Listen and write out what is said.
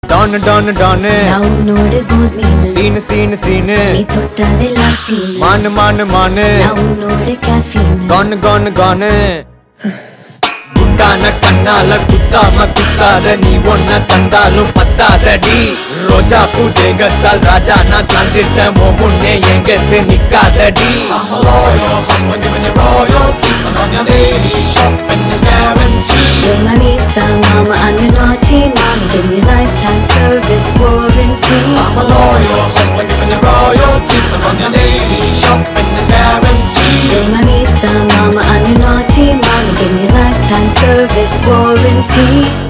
Don Don Don Now note gold mean Scene Me totta della scene Man Now note caffeine Gone குட்டான கண்ணால குத்தாம குத்தாத நீ ஒன்ன தந்தாலும் பத்தாதடி ரோஜா பூ தேகத்தால் ராஜா நான் சாஞ்சிட்டேன் முன்னே எங்கத்து நிக்காதடி I'm a loyal husband giving you royal treatment on your daily shopping is guaranteed. You're my Lisa, mama, I'm your naughty mama. Give me lifetime service warranty. I'm a loyal husband giving you royal treatment on your daily shopping is guaranteed. You're my Lisa, mama, I'm your naughty mama. Give me lifetime service warranty.